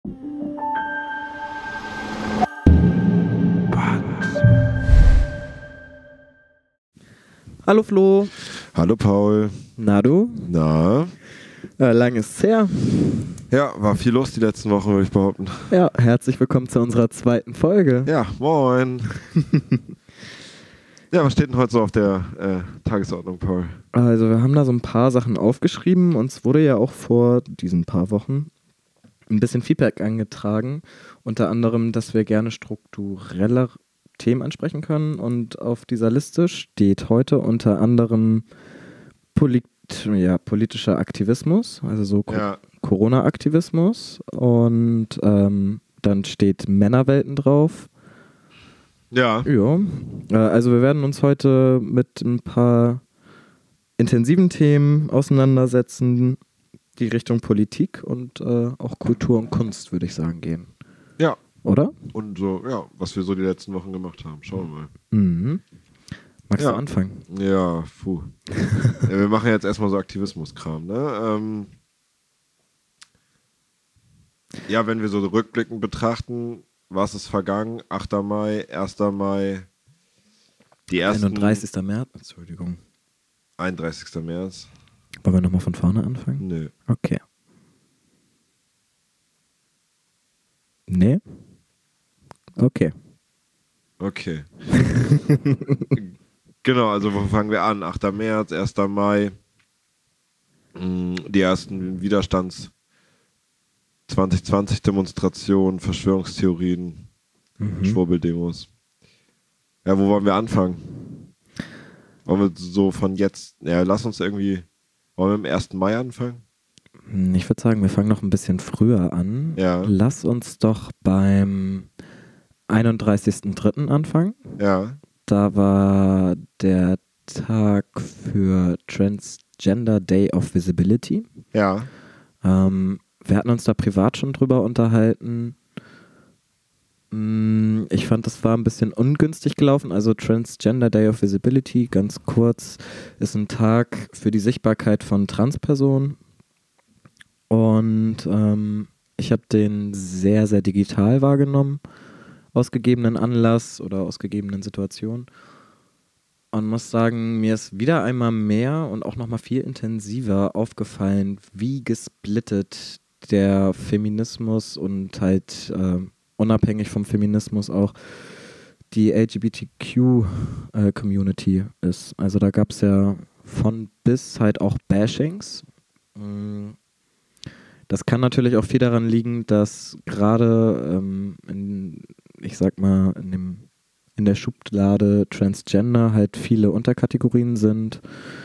Hallo Flo. Hallo Paul. Na du? Na? Lang ist's her. Ja, war viel los die letzten Wochen, würde ich behaupten. Ja, herzlich willkommen zu unserer zweiten Folge. Ja, moin. Ja, was steht denn heute so auf der Tagesordnung, Paul? Also wir haben da so ein paar Sachen aufgeschrieben. Uns wurde ja auch vor diesen paar Wochen ein bisschen Feedback angetragen. Unter anderem, dass wir gerne strukturelle Themen ansprechen können. Und auf dieser Liste steht heute unter anderem politischer Aktivismus, also so Corona-Aktivismus. Und dann steht Männerwelten drauf. Ja. Ja, also wir werden uns heute mit ein paar intensiven Themen auseinandersetzen, die Richtung Politik und auch Kultur und Kunst, würde ich sagen, gehen. Ja. Oder? Und so, ja, was wir so die letzten Wochen gemacht haben. Schauen wir mal. Mhm. Magst du anfangen? Ja, ja, wir machen jetzt erstmal so Aktivismus-Kram, ne? Ja, wenn wir so rückblickend betrachten, was ist vergangen? 8. Mai, 1. Mai, die ersten... 31. März, Entschuldigung. 31. März. Wollen wir nochmal von vorne anfangen? Nö. Okay. Nee? Okay. Okay. Genau, also wo fangen wir an? 8. März, 1. Mai, die ersten Widerstands 2020 Demonstrationen, Verschwörungstheorien, Schwurbeldemos. Ja, wo wollen wir anfangen? Wollen wir so von jetzt, ja, lass uns irgendwie, wollen wir am 1. Mai anfangen? Ich würde sagen, wir fangen noch ein bisschen früher an. Ja. Lass uns doch beim 31.03. anfangen. Ja. Da war der Tag für Transgender Day of Visibility. Ja. Wir hatten uns da privat schon drüber unterhalten. Ich fand, das war ein bisschen ungünstig gelaufen. Also Transgender Day of Visibility, ganz kurz, ist ein Tag für die Sichtbarkeit von Transpersonen. Und ich habe den sehr, sehr digital wahrgenommen, aus gegebenen Anlass oder aus gegebenen Situationen. Und muss sagen, mir ist wieder einmal mehr und auch nochmal viel intensiver aufgefallen, wie gesplittet der Feminismus und halt unabhängig vom Feminismus auch die LGBTQ-Community ist. Also da gab es ja von bis halt auch Bashings. Das kann natürlich auch viel daran liegen, dass gerade ich sag mal, in der Schublade Transgender halt viele Unterkategorien sind,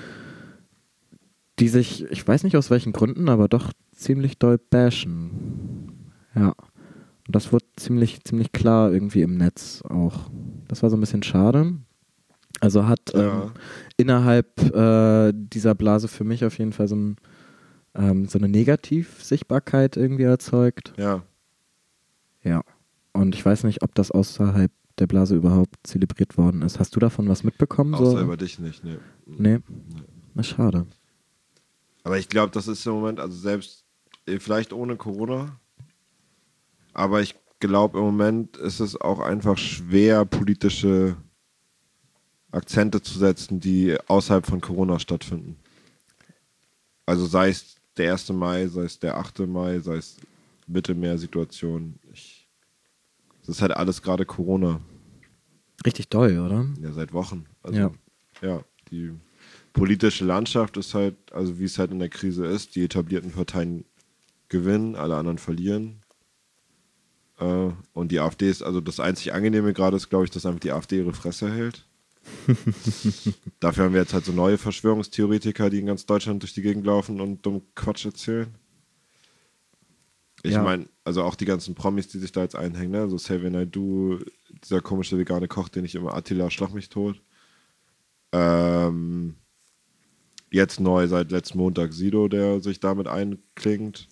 die sich, ich weiß nicht aus welchen Gründen, aber doch ziemlich doll bashen. Ja. Und das wurde ziemlich klar irgendwie im Netz auch. Das war so ein bisschen schade. Also hat innerhalb dieser Blase für mich auf jeden Fall so eine Negativ-Sichtbarkeit irgendwie erzeugt. Ja. Ja. Und ich weiß nicht, ob das außerhalb der Blase überhaupt zelebriert worden ist. Hast du davon was mitbekommen? Außer über dich nicht, ne. Nee. Na, schade. Aber ich glaube, das ist im Moment, also selbst, vielleicht ohne Corona, aber ich glaube, im Moment ist es auch einfach schwer, politische Akzente zu setzen, die außerhalb von Corona stattfinden. Also sei es der 1. Mai, sei es der 8. Mai, sei es Mittelmeersituation. Es ist halt alles gerade Corona. Richtig doll, oder? Ja, seit Wochen. Also, ja, die politische Landschaft ist halt, also wie es halt in der Krise ist, die etablierten Parteien gewinnen, alle anderen verlieren. Und die AfD ist, also das einzig Angenehme gerade ist, glaube ich, dass einfach die AfD ihre Fresse hält. Dafür haben wir jetzt halt so neue Verschwörungstheoretiker, die in ganz Deutschland durch die Gegend laufen und dumm Quatsch erzählen. Ich meine, also auch die ganzen Promis, die sich da jetzt einhängen, ne? So Xavier Naidoo, dieser komische vegane Koch, den ich immer Attila Schlag mich tot. Jetzt neu seit letzten Montag Sido, der sich damit einklingt.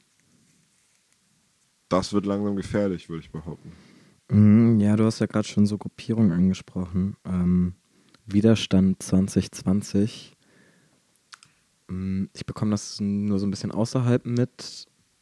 Das wird langsam gefährlich, würde ich behaupten. Ja, du hast ja gerade schon so Gruppierungen angesprochen. Widerstand 2020. Ich bekomme das nur so ein bisschen außerhalb mit.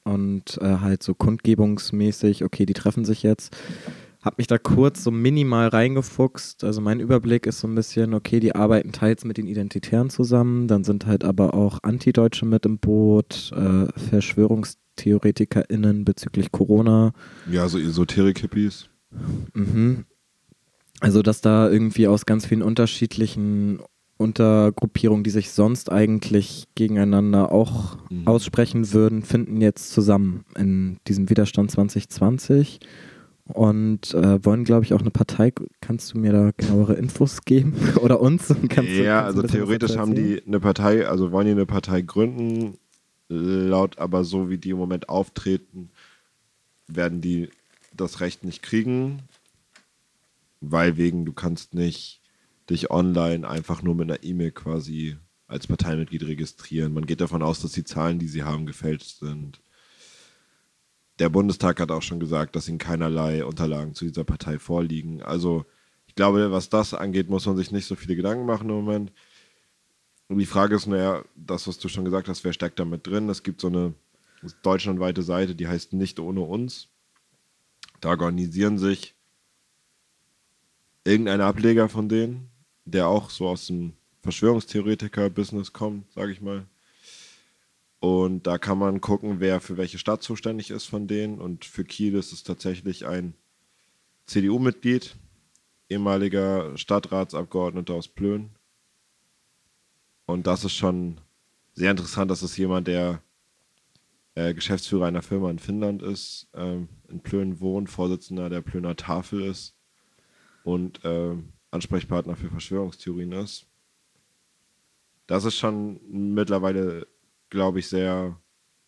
und halt so kundgebungsmäßig, okay, die treffen sich jetzt. Hab mich da kurz so minimal reingefuchst. Also mein Überblick ist so ein bisschen, okay, die arbeiten teils mit den Identitären zusammen, dann sind halt aber auch Antideutsche mit im Boot, VerschwörungstheoretikerInnen bezüglich Corona. Ja, so Esoterik-Hippies. Mhm. Also dass da irgendwie aus ganz vielen unterschiedlichen Untergruppierungen, die sich sonst eigentlich gegeneinander auch aussprechen würden, finden jetzt zusammen in diesem Widerstand 2020 und wollen, glaube ich, auch eine Partei. Kannst du mir da genauere Infos geben? Oder uns? Also theoretisch haben die eine Partei, also wollen die eine Partei gründen, laut aber so, wie die im Moment auftreten, werden die das Recht nicht kriegen, weil du kannst nicht dich online einfach nur mit einer E-Mail quasi als Parteimitglied registrieren. Man geht davon aus, dass die Zahlen, die sie haben, gefälscht sind. Der Bundestag hat auch schon gesagt, dass ihnen keinerlei Unterlagen zu dieser Partei vorliegen. Also ich glaube, was das angeht, muss man sich nicht so viele Gedanken machen im Moment. Und die Frage ist, naja, das, was du schon gesagt hast, wer steckt da mit drin? Es gibt so eine deutschlandweite Seite, die heißt Nicht ohne uns. Da organisieren sich irgendein Ableger von denen, der auch so aus dem Verschwörungstheoretiker-Business kommt, sage ich mal. Und da kann man gucken, wer für welche Stadt zuständig ist von denen. Und für Kiel ist es tatsächlich ein CDU-Mitglied, ehemaliger Stadtratsabgeordneter aus Plön. Und das ist schon sehr interessant. Das ist jemand, der Geschäftsführer einer Firma in Finnland ist, in Plön wohnt, Vorsitzender der Plöner Tafel ist und Ansprechpartner für Verschwörungstheorien ist. Das ist schon mittlerweile, glaube ich, sehr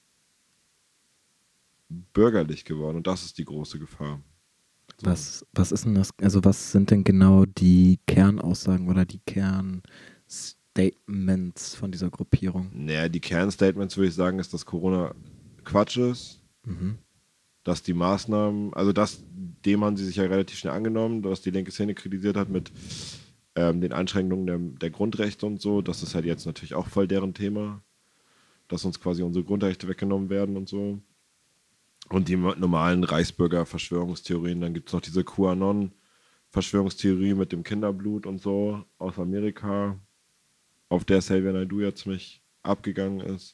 bürgerlich geworden und das ist die große Gefahr. So. Was ist denn das? Also was sind denn genau die Kernaussagen oder die Kernstatements von dieser Gruppierung? Naja, die Kernstatements würde ich sagen, ist, dass Corona Quatsch ist, dass die Maßnahmen, also dem haben sie sich ja relativ schnell angenommen, was die linke Szene kritisiert hat mit den Einschränkungen der Grundrechte und so. Das ist halt jetzt natürlich auch voll deren Thema, dass uns quasi unsere Grundrechte weggenommen werden und so. Und die normalen Reichsbürger-Verschwörungstheorien. Dann gibt es noch diese QAnon-Verschwörungstheorie mit dem Kinderblut und so aus Amerika, auf der Xavier Naidoo ja ziemlich abgegangen ist.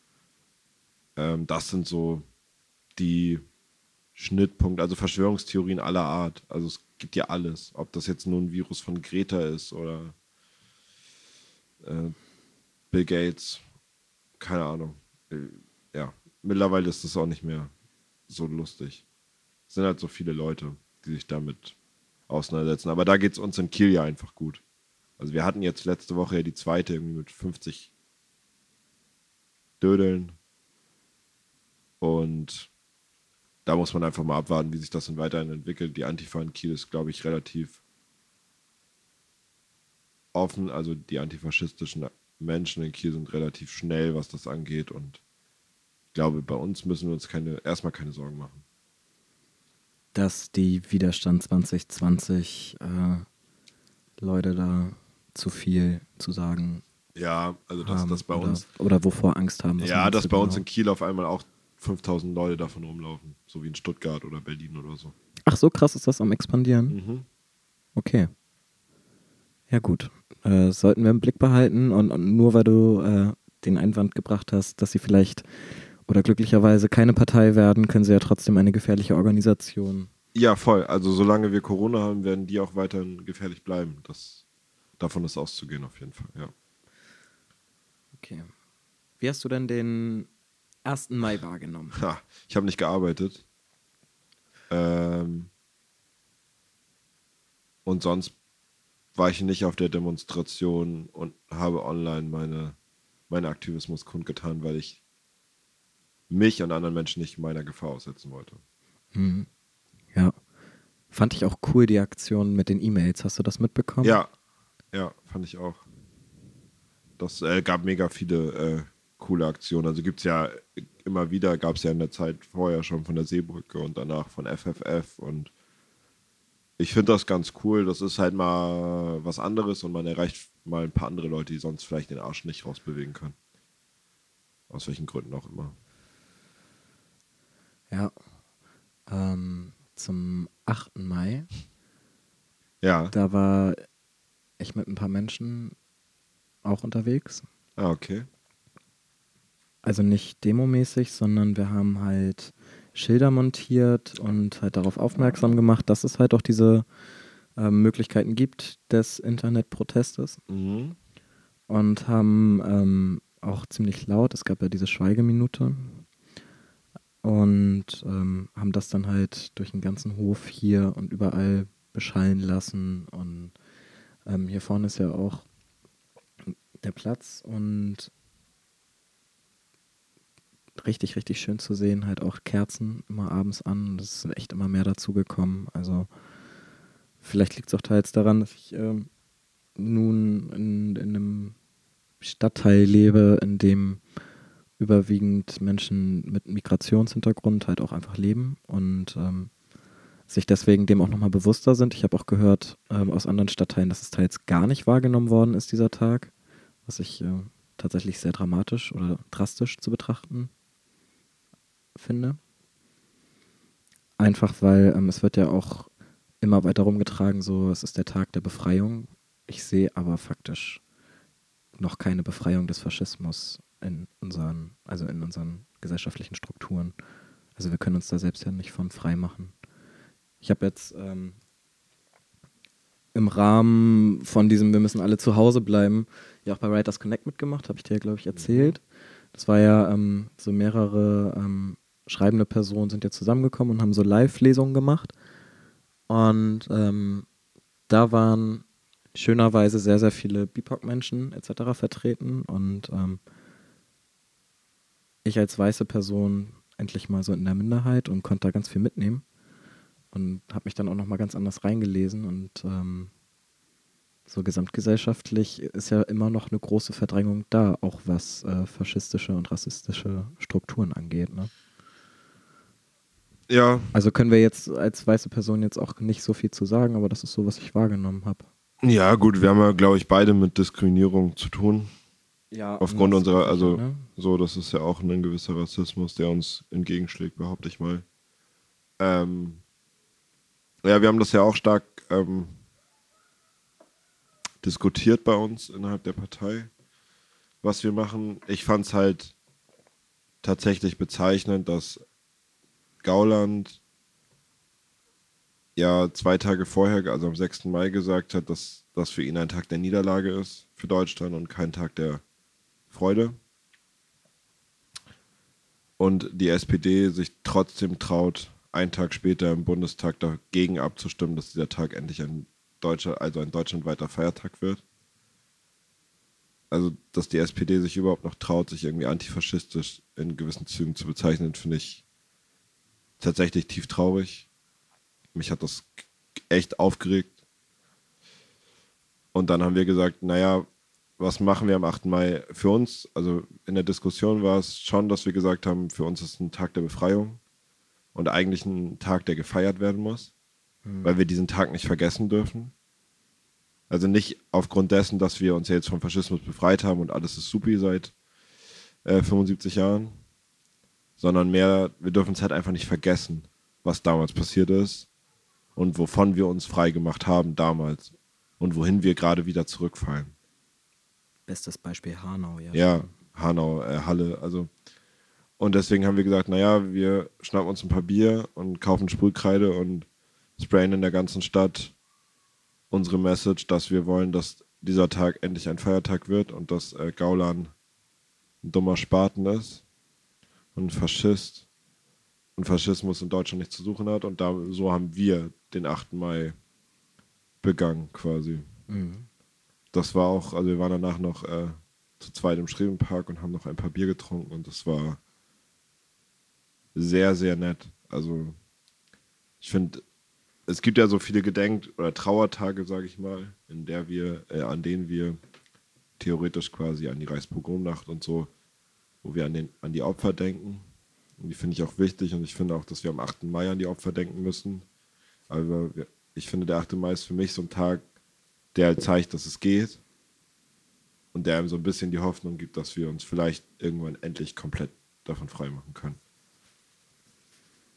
Das sind so die Schnittpunkte, also Verschwörungstheorien aller Art. Also es gibt ja alles. Ob das jetzt nur ein Virus von Greta ist oder Bill Gates, keine Ahnung. Ja, mittlerweile ist das auch nicht mehr so lustig. Es sind halt so viele Leute, die sich damit auseinandersetzen. Aber da geht es uns in Kiel ja einfach gut. Also wir hatten jetzt letzte Woche ja die zweite irgendwie mit 50 Dödeln. Und da muss man einfach mal abwarten, wie sich das dann weiterhin entwickelt. Die Antifa in Kiel ist, glaube ich, relativ offen. Also die antifaschistischen Menschen in Kiel sind relativ schnell, was das angeht. Und ich glaube, bei uns müssen wir uns erstmal keine Sorgen machen. Dass die Widerstand 2020 Leute da zu viel zu sagen. Ja, also dass das bei uns. Oder wovor Angst haben. Ja, dass bei uns in Kiel auf einmal auch 5000 Leute davon rumlaufen. So wie in Stuttgart oder Berlin oder so. Ach, so krass ist das am Expandieren? Okay. Ja, gut. Sollten wir im Blick behalten und nur weil du den Einwand gebracht hast, dass sie vielleicht oder glücklicherweise keine Partei werden, können sie ja trotzdem eine gefährliche Organisation. Ja, voll. Also solange wir Corona haben, werden die auch weiterhin gefährlich bleiben. Davon ist auszugehen auf jeden Fall, ja. Okay. Wie hast du denn den 1. Mai wahrgenommen? Ich habe nicht gearbeitet. Und sonst war ich nicht auf der Demonstration und habe online meinen Aktivismus kundgetan, weil ich mich und anderen Menschen nicht meiner Gefahr aussetzen wollte. Ja. Fand ich auch cool, die Aktion mit den E-Mails. Hast du das mitbekommen? Ja, fand ich auch. Das gab mega viele coole Aktionen. Also gibt es ja immer wieder, gab es ja in der Zeit vorher schon von der Seebrücke und danach von FFF und ich finde das ganz cool. Das ist halt mal was anderes und man erreicht mal ein paar andere Leute, die sonst vielleicht den Arsch nicht rausbewegen können. Aus welchen Gründen auch immer. Ja, zum 8. Mai. Ja. Da war ich mit ein paar Menschen auch unterwegs. Ah, okay. Also nicht demomäßig, sondern wir haben halt Schilder montiert und halt darauf aufmerksam gemacht, dass es halt auch diese Möglichkeiten gibt des Internetprotestes. Mhm. Und haben auch ziemlich laut, es gab ja diese Schweigeminute, und haben das dann halt durch den ganzen Hof hier und überall beschallen lassen. Und hier vorne ist ja auch der Platz und richtig, richtig schön zu sehen, halt auch Kerzen immer abends an. Das ist echt immer mehr dazu gekommen. Also vielleicht liegt es auch teils daran, dass ich nun in einem Stadtteil lebe, in dem überwiegend Menschen mit Migrationshintergrund halt auch einfach leben und sich deswegen dem auch nochmal bewusster sind. Ich habe auch gehört aus anderen Stadtteilen, dass es teils gar nicht wahrgenommen worden ist, dieser Tag, was ich tatsächlich sehr dramatisch oder drastisch zu betrachten finde. Einfach weil es wird ja auch immer weiter rumgetragen, so es ist der Tag der Befreiung. Ich sehe aber faktisch noch keine Befreiung des Faschismus in unseren gesellschaftlichen Strukturen. Also wir können uns da selbst ja nicht von frei machen. Ich habe jetzt im Rahmen von diesem Wir müssen alle zu Hause bleiben ja auch bei Writers Connect mitgemacht, habe ich dir ja, glaube ich, erzählt. Das war ja so mehrere schreibende Personen sind ja zusammengekommen und haben so Live-Lesungen gemacht. Und da waren schönerweise sehr, sehr viele BIPOC-Menschen etc. vertreten und ich als weiße Person endlich mal so in der Minderheit und konnte da ganz viel mitnehmen und habe mich dann auch nochmal ganz anders reingelesen und so gesamtgesellschaftlich ist ja immer noch eine große Verdrängung da, auch was faschistische und rassistische Strukturen angeht. Ne? Ja. Also können wir jetzt als weiße Person jetzt auch nicht so viel zu sagen, aber das ist so, was ich wahrgenommen habe. Ja, gut, wir haben ja, glaube ich, beide mit Diskriminierung zu tun. Ja, Aufgrund unserer, Sicher, also ne? so, das ist ja auch ein gewisser Rassismus, der uns entgegenschlägt, behaupte ich mal. Ähm, ja, wir haben das ja auch stark diskutiert bei uns innerhalb der Partei, was wir machen. Ich fand es halt tatsächlich bezeichnend, dass Gauland ja 2 Tage vorher, also am 6. Mai, gesagt hat, dass das für ihn ein Tag der Niederlage ist für Deutschland und kein Tag der Freude. Und die SPD sich trotzdem traut, einen Tag später im Bundestag dagegen abzustimmen, dass dieser Tag endlich also ein deutschlandweiter Feiertag wird. Also, dass die SPD sich überhaupt noch traut, sich irgendwie antifaschistisch in gewissen Zügen zu bezeichnen, finde ich tatsächlich tief traurig. Mich hat das echt aufgeregt. Und dann haben wir gesagt, naja, was machen wir am 8. Mai für uns? Also in der Diskussion war es schon, dass wir gesagt haben, für uns ist ein Tag der Befreiung und eigentlich ein Tag, der gefeiert werden muss, weil wir diesen Tag nicht vergessen dürfen. Also nicht aufgrund dessen, dass wir uns ja jetzt vom Faschismus befreit haben und alles ist supi seit 75 Jahren, sondern mehr, wir dürfen es halt einfach nicht vergessen, was damals passiert ist und wovon wir uns frei gemacht haben damals und wohin wir gerade wieder zurückfallen. Bestes Beispiel Hanau, ja. Ja, Schon. Hanau, Halle, also. Und deswegen haben wir gesagt, naja, wir schnappen uns ein paar Bier und kaufen Sprühkreide und sprayen in der ganzen Stadt unsere Message, dass wir wollen, dass dieser Tag endlich ein Feiertag wird und dass Gauland ein dummer Spaten ist und ein Faschist und Faschismus in Deutschland nichts zu suchen hat. Und so haben wir den 8. Mai begangen quasi. Mhm. Das war auch, also wir waren danach noch zu zweit im Schrevenpark und haben noch ein paar Bier getrunken und das war sehr, sehr nett. Also ich finde, es gibt ja so viele oder Trauertage, sage ich mal, an denen wir theoretisch quasi an die Reichspogromnacht und so, wo wir an die Opfer denken. Und die finde ich auch wichtig und ich finde auch, dass wir am 8. Mai an die Opfer denken müssen. Aber ich finde, der 8. Mai ist für mich so ein Tag, der halt zeigt, dass es geht und der einem so ein bisschen die Hoffnung gibt, dass wir uns vielleicht irgendwann endlich komplett davon freimachen können.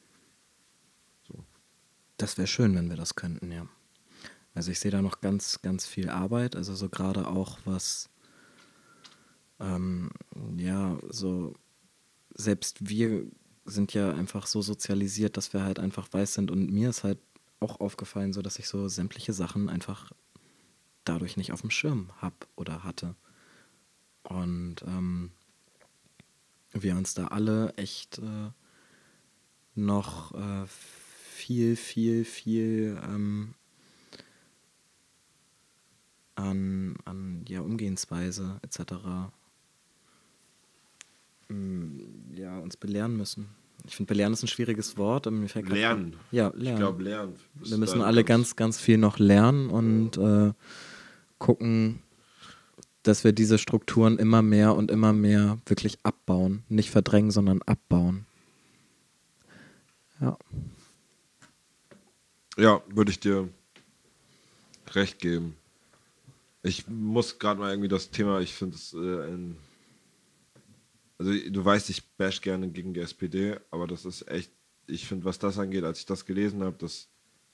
Das wäre schön, wenn wir das könnten, ja. Also ich sehe da noch ganz, ganz viel Arbeit, also so gerade auch was, ja, so selbst wir sind ja einfach so sozialisiert, dass wir halt einfach weiß sind und mir ist halt auch aufgefallen, so dass ich so sämtliche Sachen einfach dadurch nicht auf dem Schirm hab oder hatte. Und wir uns da alle echt noch viel, viel, viel an ja, Umgehensweise etc. Ja, uns belehren müssen. Ich finde, belehren ist ein schwieriges Wort. Aber mir fällt grad Lernen. ja, Ich lernen. glaube, lernen. Wir müssen alle ganz, ganz viel noch lernen und gucken, dass wir diese Strukturen immer mehr und immer mehr wirklich abbauen. Nicht verdrängen, sondern abbauen. Ja. Ja, würde ich dir recht geben. Ich muss gerade mal irgendwie das Thema, ich finde es also du weißt, ich bash gerne gegen die SPD, aber das ist echt, ich finde, was das angeht, als ich das gelesen habe, dass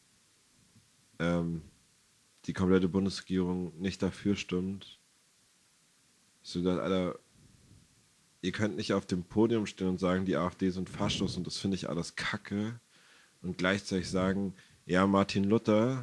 die komplette Bundesregierung nicht dafür stimmt. So gesagt, Alter, ihr könnt nicht auf dem Podium stehen und sagen, die AfD sind Faschos und das finde ich alles Kacke und gleichzeitig sagen, ja, Martin Luther,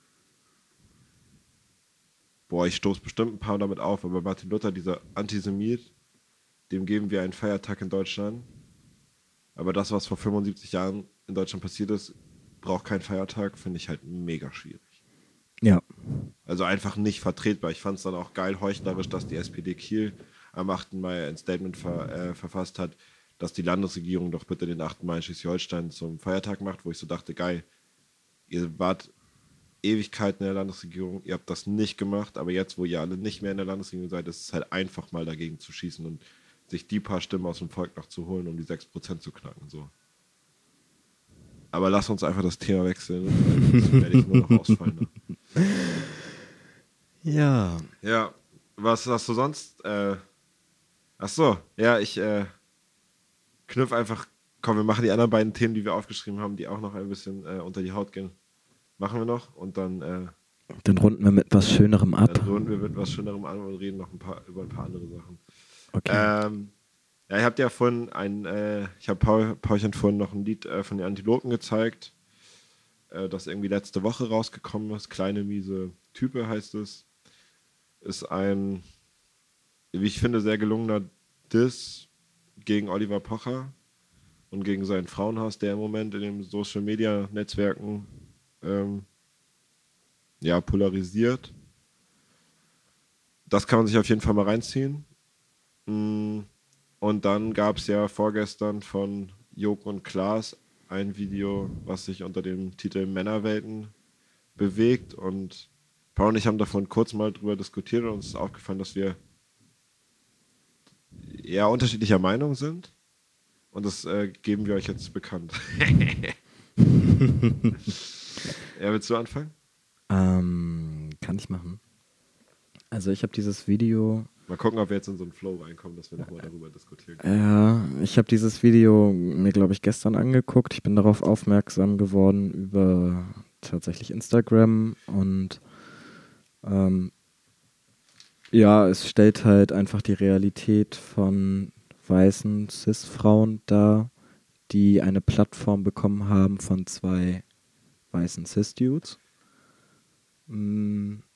boah, ich stoße bestimmt ein paar damit auf, aber Martin Luther, dieser Antisemit, dem geben wir einen Feiertag in Deutschland. Aber das, was vor 75 Jahren in Deutschland passiert ist, braucht keinen Feiertag, finde ich halt mega schwierig. Ja. Also einfach nicht vertretbar. Ich fand es dann auch geil heuchlerisch, dass die SPD Kiel am 8. Mai ein Statement verfasst hat, dass die Landesregierung doch bitte den 8. Mai in Schleswig-Holstein zum Feiertag macht, wo ich so dachte, geil, ihr wart Ewigkeiten in der Landesregierung, ihr habt das nicht gemacht, aber jetzt, wo ihr alle nicht mehr in der Landesregierung seid, ist es halt einfach mal dagegen zu schießen und sich die paar Stimmen aus dem Volk noch zu holen, um die 6% zu knacken. So. Aber lass uns einfach das Thema wechseln, sonst werde ich nur noch ausfallen. Ne? Ja. Ja, was hast du sonst? Ach so, ja, ich knüpf einfach, komm, wir machen die anderen beiden Themen, die wir aufgeschrieben haben, die auch noch ein bisschen unter die Haut gehen. Machen wir noch und dann Dann runden wir mit was Schönerem ab. dann runden wir mit was Schönerem an und reden noch über ein paar andere Sachen. Okay. Ja, ich habe dir ja vorhin ich habe Paulchen vorhin noch ein Lied von den Antilopen gezeigt, das irgendwie letzte Woche rausgekommen ist. Kleine miese Type heißt es. Ist ein, wie ich finde, sehr gelungener Diss gegen Oliver Pocher und gegen seinen Frauenhaus, der im Moment in den Social Media Netzwerken ja, polarisiert. Das kann man sich auf jeden Fall mal reinziehen. Und dann gab es ja vorgestern von Joko und Klaas ein Video, was sich unter dem Titel Männerwelten bewegt. Und Paul und ich haben davon kurz mal drüber diskutiert und uns ist aufgefallen, dass wir eher unterschiedlicher Meinung sind. Und das geben wir euch jetzt bekannt. Ja, willst du anfangen? Kann ich machen. Also ich habe dieses Video... Mal gucken, ob wir jetzt in so einen Flow reinkommen, dass wir nochmal darüber diskutieren können. Ja, ich habe dieses Video mir, glaube ich, gestern angeguckt. Ich bin darauf aufmerksam geworden über tatsächlich Instagram und ja, es stellt halt einfach die Realität von weißen Cis-Frauen dar, die eine Plattform bekommen haben von zwei weißen Cis-Dudes. Und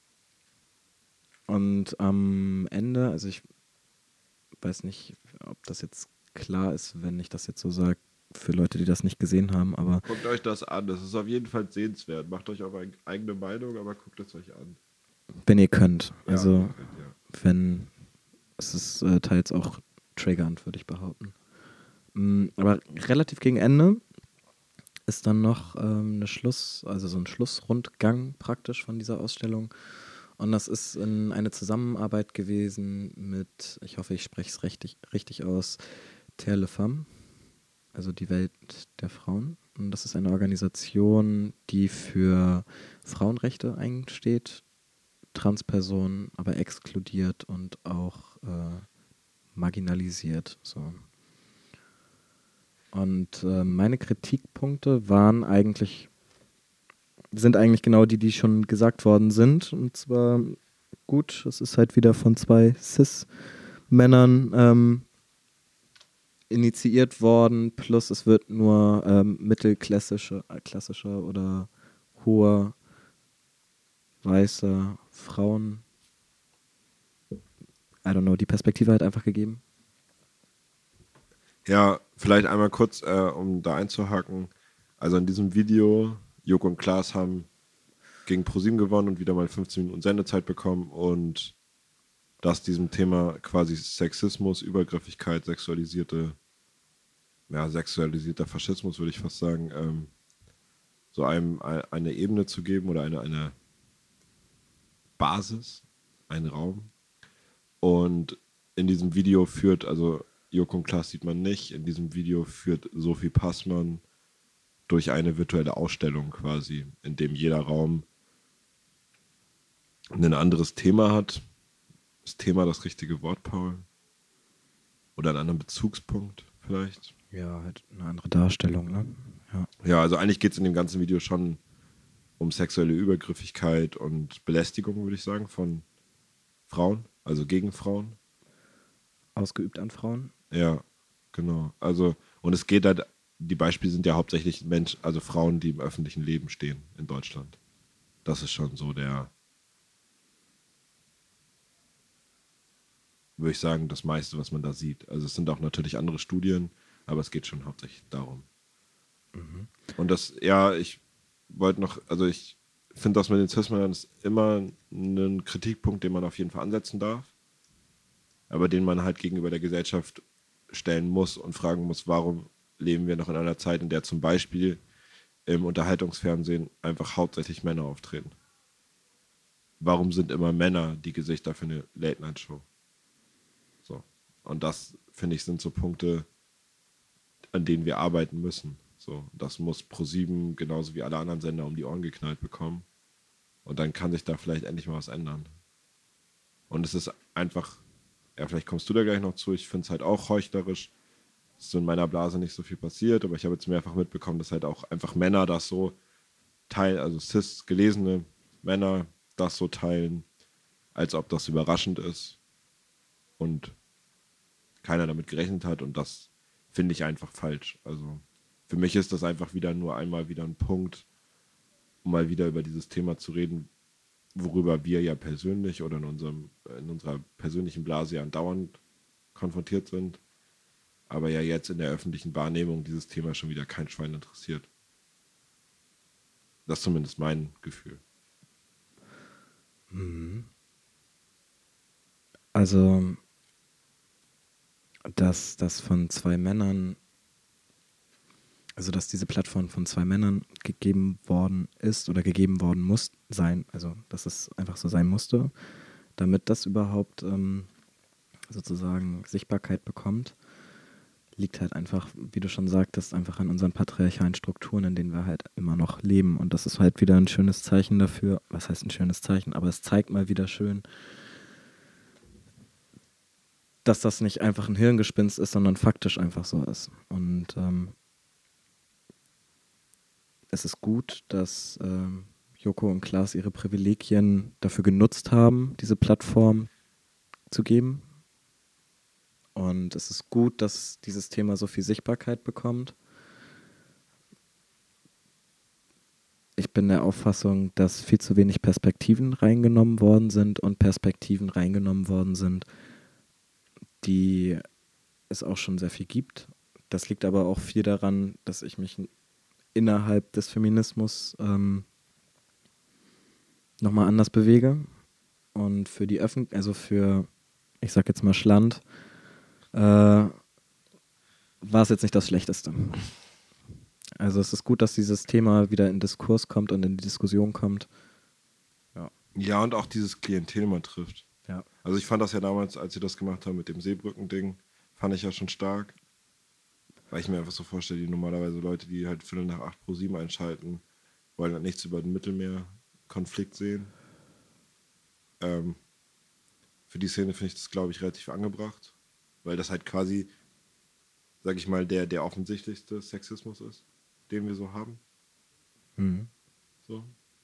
am Ende, also ich weiß nicht, ob das jetzt klar ist, wenn ich das jetzt so sage, für Leute, die das nicht gesehen haben, aber... Guckt euch das an, das ist auf jeden Fall sehenswert. Macht euch eure eigene Meinung, aber guckt es euch an. Wenn ihr könnt. Ja, Also, ihr könnt, ja. wenn... Es ist teils auch triggernd, würde ich behaupten. Aber relativ gegen Ende ist dann noch also so ein Schlussrundgang praktisch von dieser Ausstellung. Und das ist eine Zusammenarbeit gewesen mit, ich hoffe, ich spreche es richtig aus, Terre les Femmes, also die Welt der Frauen. Und das ist eine Organisation, die für Frauenrechte einsteht, Transpersonen aber exkludiert und auch marginalisiert. So. Und meine Kritikpunkte waren eigentlich sind eigentlich genau die schon gesagt worden sind. Und zwar gut, es ist halt wieder von 2 Cis-Männern initiiert worden, plus es wird nur mittelklassischer klassischer oder hoher weißer Frauen, I don't know, die Perspektive halt einfach gegeben. Ja, vielleicht einmal kurz, um da einzuhaken. Also in diesem Video, Joko und Klaas haben gegen ProSieben gewonnen und wieder mal 15 Minuten Sendezeit bekommen und dass diesem Thema quasi Sexismus, Übergriffigkeit, sexualisierter Faschismus, würde ich fast sagen, so einem eine Ebene zu geben oder eine Basis, einen Raum. Und in diesem Video führt, also Joko und Klaas sieht man nicht, in diesem Video führt Sophie Passmann durch eine virtuelle Ausstellung quasi, in dem jeder Raum ein anderes Thema hat. Ist Thema das richtige Wort, Paul? Oder einen anderen Bezugspunkt vielleicht? Ja, halt eine andere Darstellung, ne? Ja. Ja, also eigentlich geht es in dem ganzen Video schon um sexuelle Übergriffigkeit und Belästigung, würde ich sagen, von Frauen, also gegen Frauen. Ausgeübt an Frauen. Ja, genau. Also, und es geht halt, die Beispiele sind ja hauptsächlich Menschen, also Frauen, die im öffentlichen Leben stehen in Deutschland. Das ist schon so würde ich sagen, das meiste, was man da sieht. Also es sind auch natürlich andere Studien, aber es geht schon hauptsächlich darum. Mhm. Und das, ja, ich wollte noch, also ich finde das mit den Cis-Männern ist immer ein Kritikpunkt, den man auf jeden Fall ansetzen darf, aber den man halt gegenüber der Gesellschaft stellen muss und fragen muss, warum leben wir noch in einer Zeit, in der zum Beispiel im Unterhaltungsfernsehen einfach hauptsächlich Männer auftreten? Warum sind immer Männer die Gesichter für eine Late-Night-Show? So. Und das, finde ich, sind so Punkte, an denen wir arbeiten müssen. So, das muss ProSieben genauso wie alle anderen Sender um die Ohren geknallt bekommen. Und dann kann sich da vielleicht endlich mal was ändern. Und es ist einfach, ja, vielleicht kommst du da gleich noch zu, ich finde es halt auch heuchlerisch. Es ist so in meiner Blase nicht so viel passiert, aber ich habe jetzt mehrfach mitbekommen, dass halt auch einfach Männer das so teilen, also cis gelesene Männer das so teilen, als ob das überraschend ist und keiner damit gerechnet hat und das finde ich einfach falsch. Also für mich ist das einfach wieder nur einmal wieder ein Punkt, um mal wieder über dieses Thema zu reden, worüber wir ja persönlich oder in unserer persönlichen Blase ja andauernd konfrontiert sind, aber ja jetzt in der öffentlichen Wahrnehmung dieses Thema schon wieder kein Schwein interessiert. Das ist zumindest mein Gefühl. Also, dass das von 2 Männern, also dass diese Plattform von 2 Männern gegeben worden ist oder gegeben worden muss sein, also dass es einfach so sein musste, damit das überhaupt sozusagen Sichtbarkeit bekommt, liegt halt einfach, wie du schon sagtest, einfach an unseren patriarchalen Strukturen, in denen wir halt immer noch leben. Und das ist halt wieder ein schönes Zeichen dafür. Was heißt ein schönes Zeichen? Aber es zeigt mal wieder schön, dass das nicht einfach ein Hirngespinst ist, sondern faktisch einfach so ist. Und es ist gut, dass Joko und Klaas ihre Privilegien dafür genutzt haben, diese Plattform zu geben. Und es ist gut, dass dieses Thema so viel Sichtbarkeit bekommt. Ich bin der Auffassung, dass viel zu wenig Perspektiven reingenommen worden sind und Perspektiven reingenommen worden sind, die es auch schon sehr viel gibt. Das liegt aber auch viel daran, dass ich mich innerhalb des Feminismus nochmal anders bewege. Und für die also für, ich sag jetzt mal Schland, war es jetzt nicht das Schlechteste. Also es ist gut, dass dieses Thema wieder in Diskurs kommt und in die Diskussion kommt. Ja. Ja, und auch dieses Klientel mal trifft. Ja. Also ich fand das ja damals, als sie das gemacht haben mit dem Seebrücken-Ding, fand ich ja schon stark. Weil ich mir einfach so vorstelle, die normalerweise Leute, die halt Viertel nach 8 ProSieben einschalten, wollen halt nichts über den Mittelmeerkonflikt sehen. Für die Szene finde ich das, glaube ich, relativ angebracht. Weil das halt quasi, sag ich mal, der offensichtlichste Sexismus ist, den wir so haben. Mhm. So.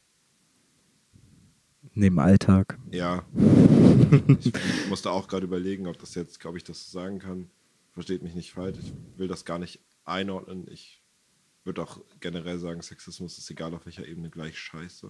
Neben Alltag. Ja. Ich musste auch gerade überlegen, ob ich das so sagen kann. Versteht mich nicht falsch. Ich will das gar nicht einordnen. Ich würde auch generell sagen, Sexismus ist egal auf welcher Ebene gleich scheiße.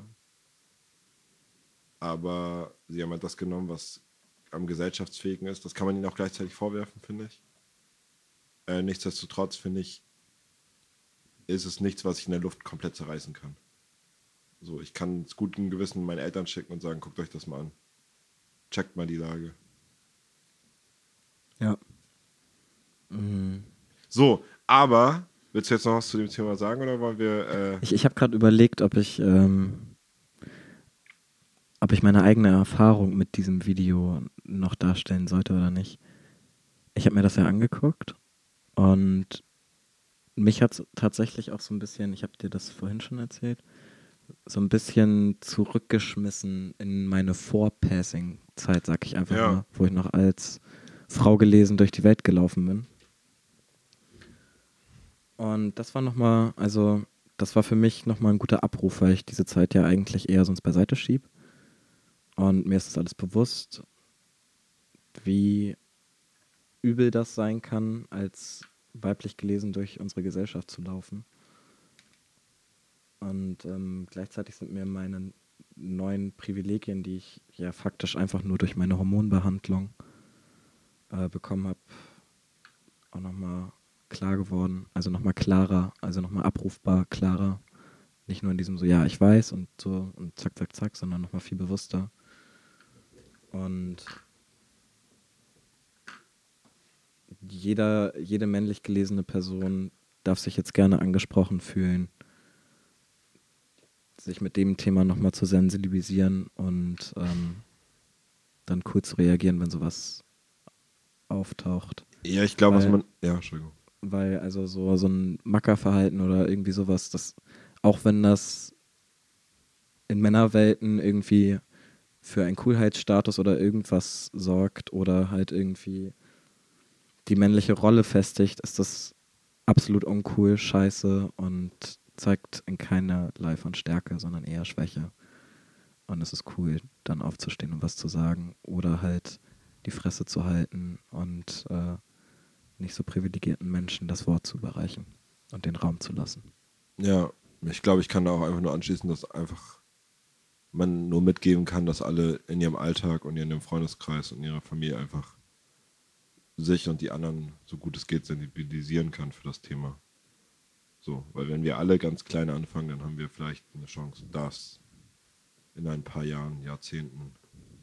Aber sie haben halt das genommen, was am gesellschaftsfähigen ist. Das kann man ihnen auch gleichzeitig vorwerfen, finde ich. Nichtsdestotrotz, finde ich, ist es nichts, was ich in der Luft komplett zerreißen kann. So, ich kann es guten Gewissen meinen Eltern schicken und sagen, guckt euch das mal an. Checkt mal die Lage. Ja. So, aber, willst du jetzt noch was zu dem Thema sagen oder wollen wir... Ich habe gerade überlegt, ob ich meine eigene Erfahrung mit diesem Video noch darstellen sollte oder nicht. Ich habe mir das ja angeguckt und mich hat es tatsächlich auch so ein bisschen, ich habe dir das vorhin schon erzählt, so ein bisschen zurückgeschmissen in meine Vorpassing-Zeit, sag ich einfach mal, wo ich noch als Frau gelesen durch die Welt gelaufen bin. Und das war nochmal, also das war für mich nochmal ein guter Abruf, weil ich diese Zeit ja eigentlich eher sonst beiseite schieb. Und mir ist das alles bewusst, wie übel das sein kann, als weiblich gelesen durch unsere Gesellschaft zu laufen. Und gleichzeitig sind mir meine neuen Privilegien, die ich ja faktisch einfach nur durch meine Hormonbehandlung bekommen habe, auch nochmal klar geworden. Also nochmal klarer, also nochmal abrufbar klarer. Nicht nur in diesem so, ja, ich weiß und so und zack, zack, zack, sondern nochmal viel bewusster. Und jede männlich gelesene Person darf sich jetzt gerne angesprochen fühlen, sich mit dem Thema nochmal zu sensibilisieren und dann cool zu reagieren, wenn sowas auftaucht. Ja, ich glaube, was man... Ja, Entschuldigung. Weil also so ein Mackerverhalten oder irgendwie sowas, das, auch wenn das in Männerwelten irgendwie für einen Coolheitsstatus oder irgendwas sorgt oder halt irgendwie die männliche Rolle festigt, ist das absolut uncool, scheiße und zeigt in keinerlei von Stärke, sondern eher Schwäche. Und es ist cool, dann aufzustehen und was zu sagen oder halt die Fresse zu halten und nicht so privilegierten Menschen das Wort zu überreichen und den Raum zu lassen. Ja, ich glaube, ich kann da auch einfach nur anschließen, dass einfach man nur mitgeben kann, dass alle in ihrem Alltag und in ihrem Freundeskreis und in ihrer Familie einfach sich und die anderen, so gut es geht, sensibilisieren kann für das Thema. So, weil wenn wir alle ganz klein anfangen, dann haben wir vielleicht eine Chance, dass in ein paar Jahren, Jahrzehnten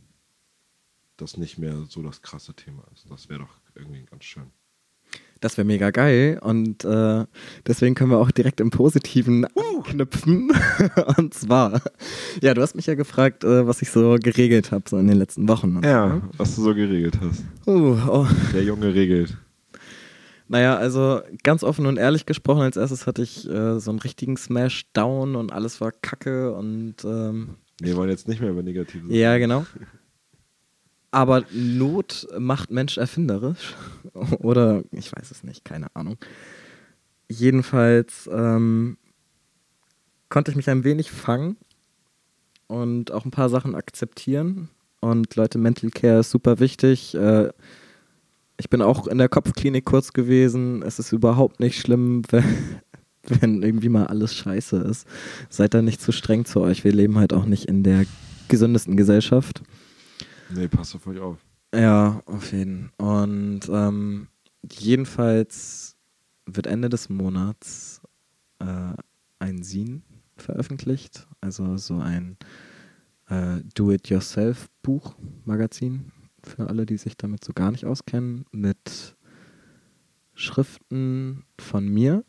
das nicht mehr so das krasse Thema ist. Das wäre doch irgendwie ganz schön. Das wäre mega geil und deswegen können wir auch direkt im Positiven anknüpfen. Und zwar, ja, du hast mich ja gefragt, was ich so geregelt habe so in den letzten Wochen. Ja, was du so geregelt hast. Der Junge regelt. Naja, also ganz offen und ehrlich gesprochen, als erstes hatte ich so einen richtigen Smash-Down und alles war kacke und Wir wollen jetzt nicht mehr über negative Sachen. ja, genau. Aber Not macht Mensch erfinderisch. Oder ich weiß es nicht, keine Ahnung. Jedenfalls konnte ich mich ein wenig fangen und auch ein paar Sachen akzeptieren. Und Leute, Mental Care ist super wichtig. Ich bin auch in der Kopfklinik kurz gewesen. Es ist überhaupt nicht schlimm, wenn irgendwie mal alles scheiße ist. Seid da nicht zu streng zu euch. Wir leben halt auch nicht in der gesündesten Gesellschaft. Nee, passt auf euch auf. Ja, auf jeden Fall. Und jedenfalls wird Ende des Monats ein Zine veröffentlicht. Also so ein Do-it-yourself-Buch, Magazin, für alle, die sich damit so gar nicht auskennen, mit Schriften von mir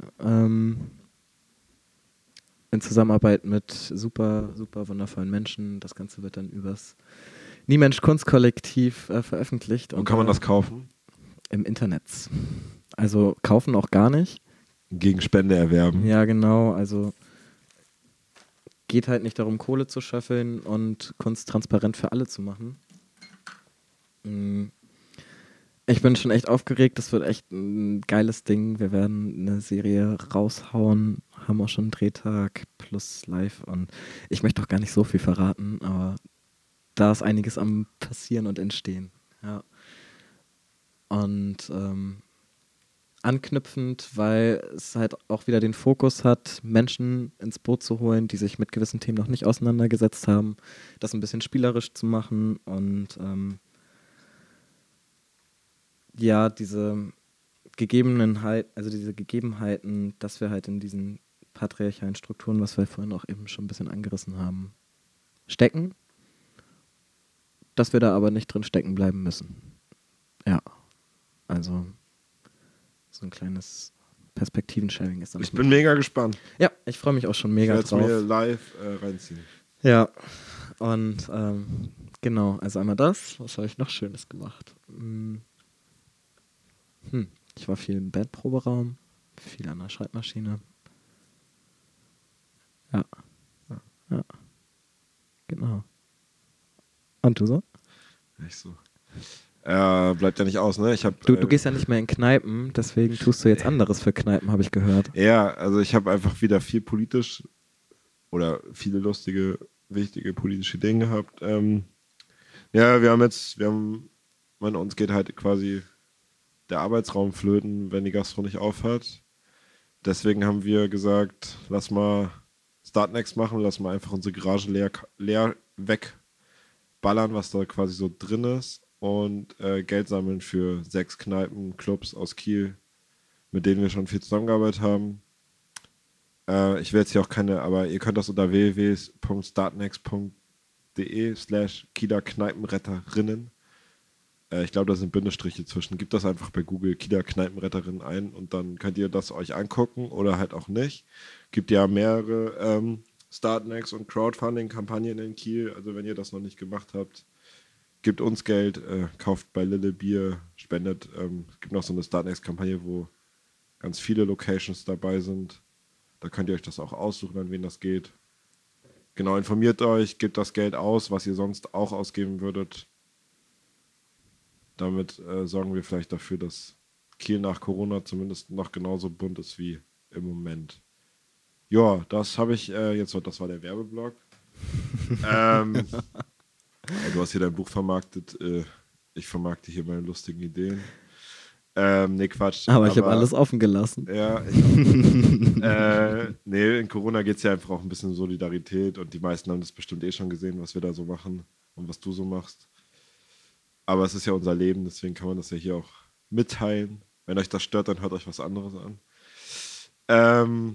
in Zusammenarbeit mit super, super wundervollen Menschen. Das Ganze wird dann übers Nie-Mensch-Kunst-Kollektiv veröffentlicht. Und kann man das kaufen? Im Internet. Also kaufen auch gar nicht. Gegen Spende erwerben. Ja, genau. Also geht halt nicht darum, Kohle zu scheffeln und Kunst transparent für alle zu machen. In Ich bin schon echt aufgeregt, das wird echt ein geiles Ding. Wir werden eine Serie raushauen, haben auch schon einen Drehtag plus live und ich möchte auch gar nicht so viel verraten, aber da ist einiges am passieren und entstehen. Ja. Und anknüpfend, weil es halt auch wieder den Fokus hat, Menschen ins Boot zu holen, die sich mit gewissen Themen noch nicht auseinandergesetzt haben, das ein bisschen spielerisch zu machen und ja, diese Gegebenheiten, dass wir halt in diesen patriarchalen Strukturen, was wir vorhin auch eben schon ein bisschen angerissen haben, stecken, dass wir da aber nicht drin stecken bleiben müssen. Ja, also so ein kleines Perspektivensharing ist dann. Ich bin mega gespannt. Ja, ich freue mich auch schon Ich mega werde es drauf. mir live reinziehen. Ja, und genau, also einmal das. Was habe ich noch Schönes gemacht? Ich war viel im Bandproberaum, viel an der Schreibmaschine. Ja, ja, genau. Und du so? Nicht so. Bleibt ja nicht aus, ne? Du gehst ja nicht mehr in Kneipen, deswegen tust du jetzt anderes für Kneipen, habe ich gehört. Ja, also ich habe einfach wieder viel politisch oder viele lustige, wichtige politische Dinge gehabt. Ja, bei uns geht halt quasi der Arbeitsraum flöten, wenn die Gastro nicht aufhat. Deswegen haben wir gesagt, lass mal Startnext machen, lass mal einfach unsere Garage leer wegballern, was da quasi so drin ist und Geld sammeln für 6 Kneipen, Clubs aus Kiel, mit denen wir schon viel zusammengearbeitet haben. Ich will jetzt hier auch keine, aber ihr könnt das unter www.startnext.de/Kieler Kneipenretterinnen. Ich glaube, da sind Bindestriche zwischen. Gebt das einfach bei Google Kieler Kneipenretterinnen ein und dann könnt ihr das euch angucken oder halt auch nicht. Gibt ja mehrere Startnext und Crowdfunding-Kampagnen in Kiel. Also wenn ihr das noch nicht gemacht habt, gebt uns Geld, kauft bei Lille Bier, spendet. Es gibt noch so eine Startnext-Kampagne, wo ganz viele Locations dabei sind. Da könnt ihr euch das auch aussuchen, an wen das geht. Genau, informiert euch, gebt das Geld aus, was ihr sonst auch ausgeben würdet. Damit sorgen wir vielleicht dafür, dass Kiel nach Corona zumindest noch genauso bunt ist wie im Moment. Ja, das habe ich jetzt, das war der Werbeblock. Du hast hier dein Buch vermarktet, ich vermarkte hier meine lustigen Ideen. Nee, Quatsch. Aber ich habe alles offen gelassen. Ja, ich auch. Nee, in Corona geht es ja einfach auch ein bisschen um Solidarität und die meisten haben das bestimmt eh schon gesehen, was wir da so machen und was du so machst. Aber es ist ja unser Leben, deswegen kann man das ja hier auch mitteilen. Wenn euch das stört, dann hört euch was anderes an.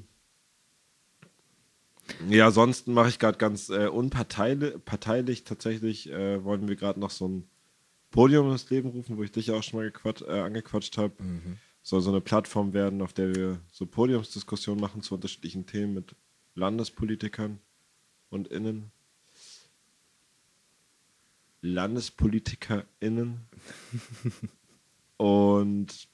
Ja, ansonsten mache ich gerade ganz unparteilich. Tatsächlich wollen wir gerade noch so ein Podium ins Leben rufen, wo ich dich auch schon mal angequatscht habe. Soll so eine Plattform werden, auf der wir so Podiumsdiskussionen machen zu unterschiedlichen Themen mit Landespolitikern und Innen. LandespolitikerInnen. Und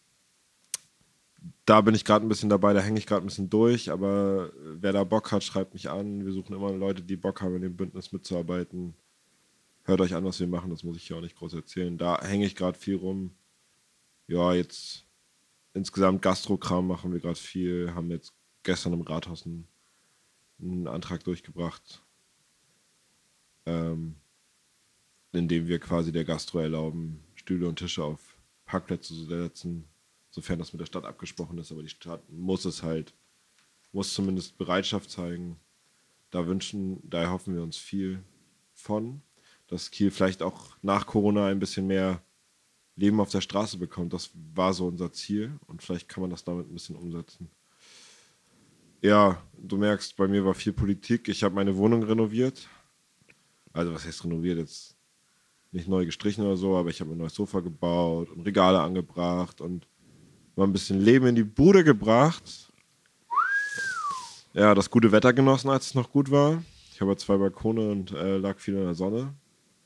da bin ich gerade ein bisschen dabei, da hänge ich gerade ein bisschen durch, aber wer da Bock hat, schreibt mich an. Wir suchen immer Leute, die Bock haben, in dem Bündnis mitzuarbeiten. Hört euch an, was wir machen, das muss ich hier auch nicht groß erzählen. Da hänge ich gerade viel rum. Ja, jetzt insgesamt Gastrokram machen wir gerade viel, haben jetzt gestern im Rathaus einen Antrag durchgebracht, in dem wir quasi der Gastro erlauben, Stühle und Tische auf Parkplätze zu setzen, sofern das mit der Stadt abgesprochen ist, aber die Stadt muss zumindest Bereitschaft zeigen. Da erhoffen wir uns viel von, dass Kiel vielleicht auch nach Corona ein bisschen mehr Leben auf der Straße bekommt. Das war so unser Ziel und vielleicht kann man das damit ein bisschen umsetzen. Ja, du merkst, bei mir war viel Politik. Ich habe meine Wohnung renoviert. Also was heißt renoviert jetzt? Nicht neu gestrichen oder so, aber ich habe mir ein neues Sofa gebaut und Regale angebracht und mal ein bisschen Leben in die Bude gebracht. Ja, das gute Wetter genossen, als es noch gut war. Ich habe 2 Balkone und lag viel in der Sonne.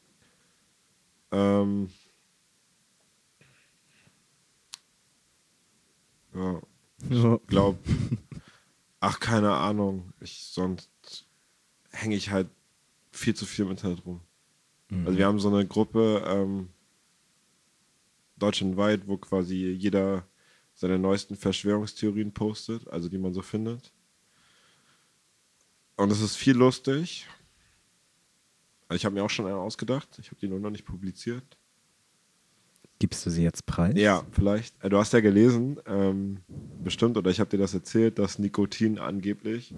Ja, ich glaube, keine Ahnung. Sonst hänge ich halt viel zu viel im Internet rum. Also wir haben so eine Gruppe, deutschlandweit, wo quasi jeder seine neuesten Verschwörungstheorien postet, also die man so findet. Und es ist viel lustig. Also ich habe mir auch schon eine ausgedacht. Ich habe die nur noch nicht publiziert. Gibst du sie jetzt preis? Ja, vielleicht. Du hast ja gelesen, bestimmt, oder ich habe dir das erzählt, dass Nikotin angeblich,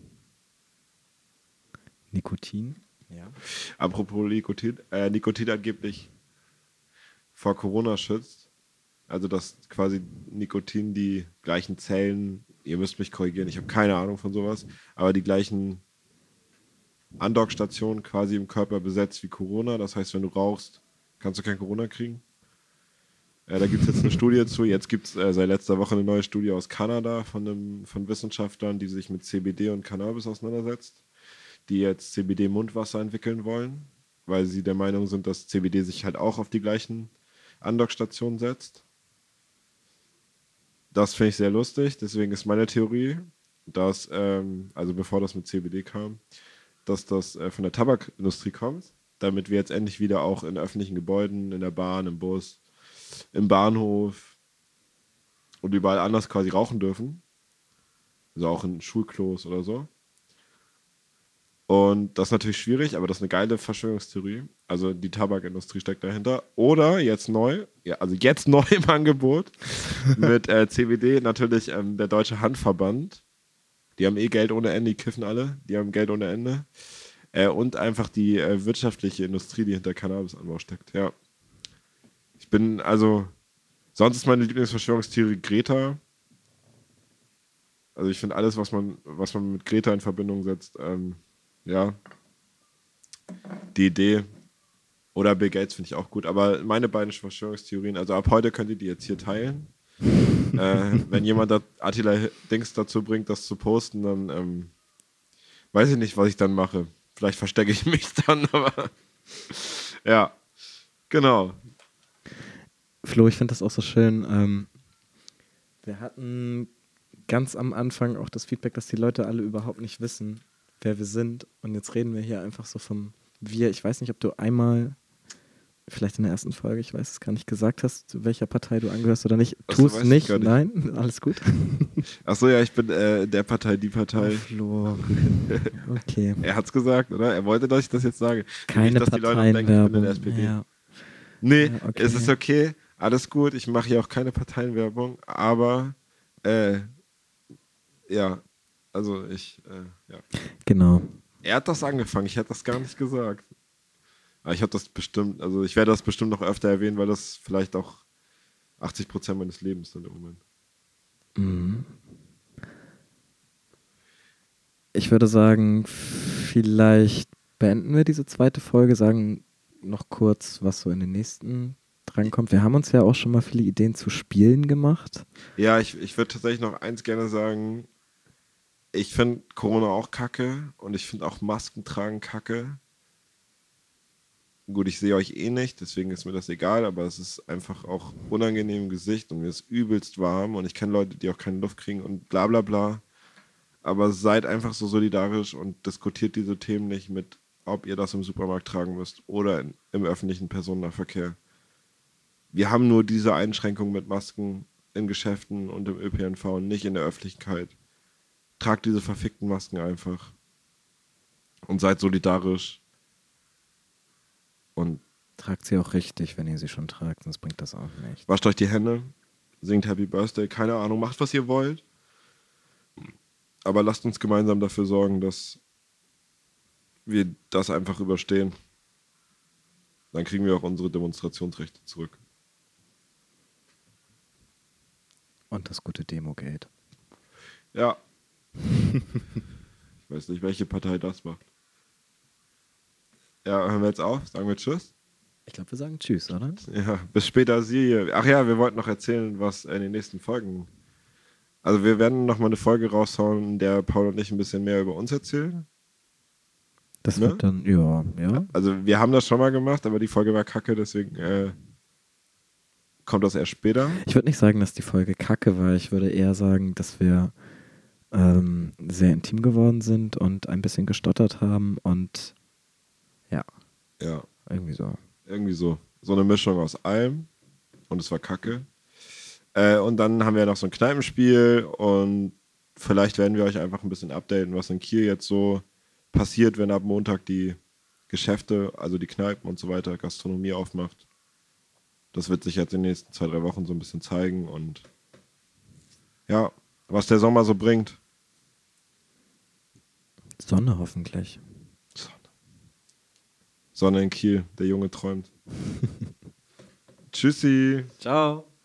Nikotin? Ja. apropos Nikotin, Nikotin angeblich vor Corona schützt. Also dass quasi Nikotin die gleichen Zellen, ihr müsst mich korrigieren, ich habe keine Ahnung von sowas, aber die gleichen Andockstationen quasi im Körper besetzt wie Corona. Das heißt, wenn du rauchst, kannst du kein Corona kriegen. Da gibt es jetzt eine Studie zu. Jetzt gibt es seit letzter Woche eine neue Studie aus Kanada von Wissenschaftlern, die sich mit CBD und Cannabis auseinandersetzt, die jetzt CBD-Mundwasser entwickeln wollen, weil sie der Meinung sind, dass CBD sich halt auch auf die gleichen Andockstationen setzt. Das finde ich sehr lustig. Deswegen ist meine Theorie, dass, also bevor das mit CBD kam, dass das von der Tabakindustrie kommt, damit wir jetzt endlich wieder auch in öffentlichen Gebäuden, in der Bahn, im Bus, im Bahnhof und überall anders quasi rauchen dürfen. Also auch in Schulklos oder so. Und das ist natürlich schwierig, aber das ist eine geile Verschwörungstheorie. Also die Tabakindustrie steckt dahinter. Oder jetzt neu, ja, also jetzt neu im Angebot mit CBD natürlich der Deutsche Handverband. Die haben eh Geld ohne Ende, die kiffen alle, die haben Geld ohne Ende. Und einfach die wirtschaftliche Industrie, die hinter Cannabisanbau steckt, ja. Ich bin, also, sonst ist meine Lieblingsverschwörungstheorie Greta. Also ich finde alles, was man mit Greta in Verbindung setzt, ja, die Idee. Oder Bill Gates finde ich auch gut. Aber meine beiden Verschwörungstheorien, also ab heute könnt ihr die jetzt hier teilen. Wenn jemand Attila Dings dazu bringt, das zu posten, dann weiß ich nicht, was ich dann mache. Vielleicht verstecke ich mich dann, aber ja, genau. Flo, ich finde das auch so schön. Wir hatten ganz am Anfang auch das Feedback, dass die Leute alle überhaupt nicht wissen, wer wir sind. Und jetzt reden wir hier einfach so vom Wir. Ich weiß nicht, ob du einmal, vielleicht in der ersten Folge, ich weiß es gar nicht, gesagt hast, zu welcher Partei du angehörst oder nicht. Tu es nicht. Nein, alles gut. Achso, ja, ich bin der Partei, die Partei. Oh, Flo. Okay. Er hat's gesagt, oder? Er wollte, dass ich das jetzt sage. Keine nicht, dass die Leute denken, ich bin in der SPD. Ja. Nee, Ja, okay. es ist okay. Alles gut. Ich mache hier auch keine Parteienwerbung. Aber, ja. Also ja. Genau. Er hat das angefangen. Ich hätte das gar nicht gesagt. Aber ich habe das bestimmt, also ich werde das bestimmt noch öfter erwähnen, weil das vielleicht auch 80% meines Lebens sind im Moment. Mhm. Ich würde sagen, vielleicht beenden wir diese zweite Folge, sagen noch kurz, was so in den nächsten drankommt. Wir haben uns ja auch schon mal viele Ideen zu Spielen gemacht. Ja, ich würde tatsächlich noch eins gerne sagen. Ich finde Corona auch kacke und ich finde auch Masken tragen kacke. Gut, ich sehe euch eh nicht, deswegen ist mir das egal, aber es ist einfach auch unangenehm im Gesicht und mir ist übelst warm und ich kenne Leute, die auch keine Luft kriegen und bla bla bla. Aber seid einfach so solidarisch und diskutiert diese Themen nicht mit, ob ihr das im Supermarkt tragen müsst oder im öffentlichen Personennahverkehr. Wir haben nur diese Einschränkung mit Masken in Geschäften und im ÖPNV und nicht in der Öffentlichkeit. Tragt diese verfickten Masken einfach. Und seid solidarisch. Und Tragt sie auch richtig, wenn ihr sie schon tragt, sonst bringt das auch nichts. wascht euch die Hände. Singt Happy Birthday. Keine Ahnung, macht was ihr wollt. Aber lasst uns gemeinsam dafür sorgen, dass wir das einfach überstehen. Dann kriegen wir auch unsere Demonstrationsrechte zurück. Und das gute Demogeld. Ja. Ich weiß nicht, welche Partei das macht. Ja, hören wir jetzt auf? Sagen wir Tschüss? Ich glaube, wir sagen Tschüss, oder? Ja, bis später, Sie. Ach ja, wir wollten noch erzählen, was in den nächsten Folgen. Also wir werden nochmal eine Folge raushauen, in der Paul und ich ein bisschen mehr über uns erzählen. Das Ne? wird dann, ja. Also wir haben das schon mal gemacht, aber die Folge war kacke, deswegen kommt das erst später. Ich würde nicht sagen, dass die Folge kacke war. Ich würde eher sagen, dass wir sehr intim geworden sind und ein bisschen gestottert haben und ja, Ja, irgendwie so. irgendwie so. So eine Mischung aus allem. und es war kacke. Und dann haben wir noch so ein Kneipenspiel und vielleicht werden wir euch einfach ein bisschen updaten, was in Kiel jetzt so passiert, wenn ab Montag die Geschäfte, also die Kneipen und so weiter, Gastronomie aufmacht. Das wird sich jetzt in den nächsten 2-3 Wochen so ein bisschen zeigen und ja, was der Sommer so bringt. Sonne hoffentlich. Sonne in Kiel, der Junge träumt. Tschüssi. Ciao.